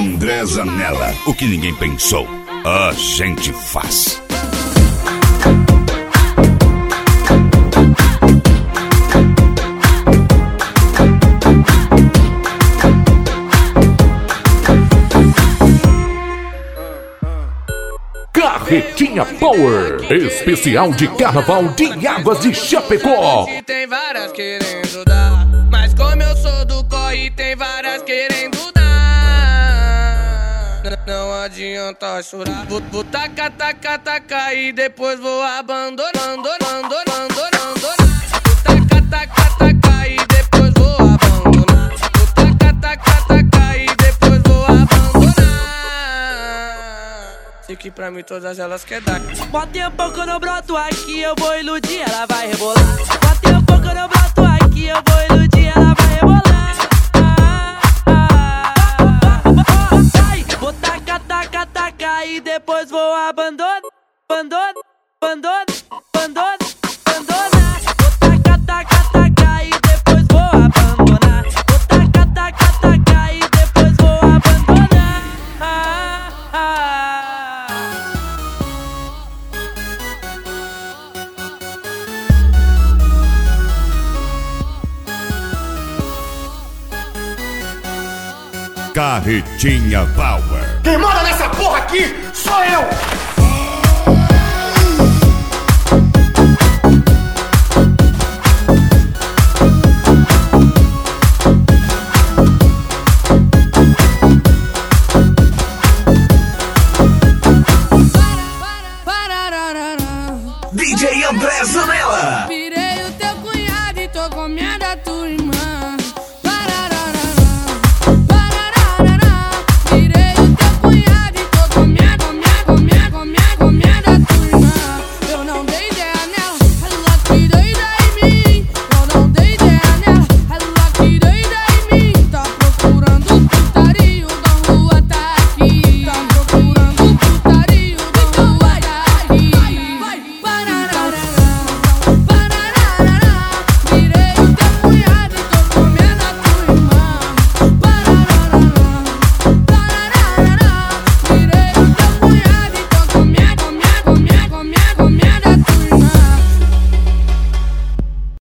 André Zanella. O que ninguém pensou, a gente faz. Carretinha Power, especial de Carnaval de Águas de Chapecó. Tem várias querendo dar, mas como eu sou do corre, tem várias querendo dar. Não adianta chorar, vou tacar, tacar, tacar e depois vou abandonando, abandonando. Vou tacar, tacar, tacar e depois vou abandonar. Vou tacar, tacar, tacar e depois vou abandonar. Sei que pra mim todas elas quer dar. Mó tempo que eu não broto aqui, eu vou iludir, ela vai rebolar. Mó tempo que eu não broto aqui, eu vou iludir, ela vai rebolar. Vou tacar, tacar, tacar e depois vou abandonar. Abandonar. Vou tacar, tacar, tacar e depois vou abandonar. Vou tacar, tacar, tacar e depois vou abandonar. Carretinha Power. Quem manda nessa porra aqui sou eu! DJ André Zanella. Virei o teu cunhado e tô com minha da tua irmã.